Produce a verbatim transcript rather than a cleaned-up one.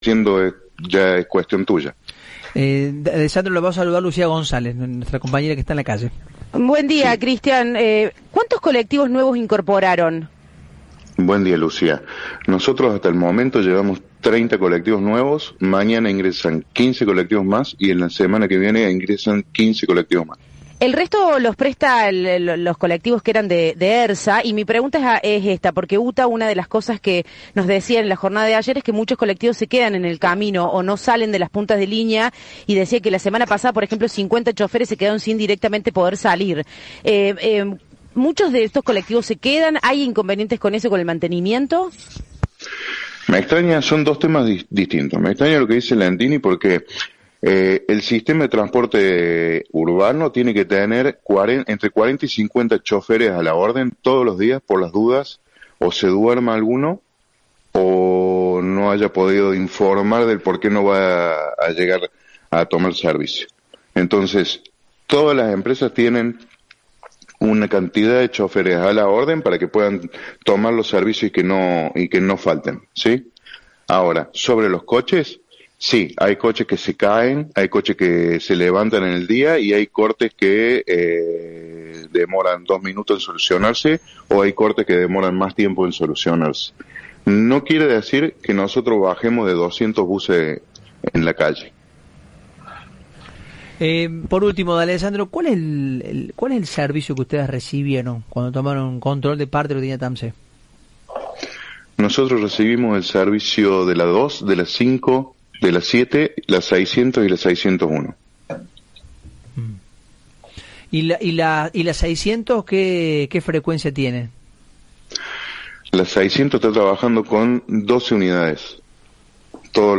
siendo eh, ya es cuestión tuya. Eh, Alessandro, le vamos a saludar Lucía González, nuestra compañera que está en la calle. Buen día, Sí. Cristian. Eh, ¿Cuántos colectivos nuevos incorporaron? Buen día, Lucía. Nosotros hasta el momento llevamos treinta colectivos nuevos, mañana ingresan quince colectivos más y en la semana que viene ingresan quince colectivos más. El resto los presta el, el, los colectivos que eran de, de ERSA, y mi pregunta es, es esta, porque U T A, una de las cosas que nos decía en la jornada de ayer es que muchos colectivos se quedan en el camino o no salen de las puntas de línea, y decía que la semana pasada, por ejemplo, cincuenta choferes se quedaron sin directamente poder salir. Eh, eh, ¿Muchos de estos colectivos se quedan? ¿Hay inconvenientes con eso, con el mantenimiento? Me extraña, son dos temas di- distintos. Me extraña lo que dice Landini porque eh, el sistema de transporte urbano tiene que tener cuarenta, entre cuarenta y cincuenta choferes a la orden todos los días por las dudas, o se duerma alguno o no haya podido informar del por qué no va a, a llegar a tomar servicio. Entonces, todas las empresas tienen una cantidad de choferes a la orden para que puedan tomar los servicios y que no y que no falten, ¿sí? Ahora, sobre los coches, sí, hay coches que se caen, hay coches que se levantan en el día y hay cortes que eh, demoran dos minutos en solucionarse o hay cortes que demoran más tiempo en solucionarse. No quiere decir que nosotros bajemos de doscientos buses en la calle. Eh, por último, Alessandro, ¿cuál es el, el cuál es el servicio que ustedes recibieron cuando tomaron control de parte de la línea TAMSE? Nosotros recibimos el servicio de la dos, de la cinco, de la siete, la seiscientos y la seiscientos uno. ¿Y la y la y la seiscientos qué qué frecuencia tiene? La seiscientos está trabajando con doce unidades. Todo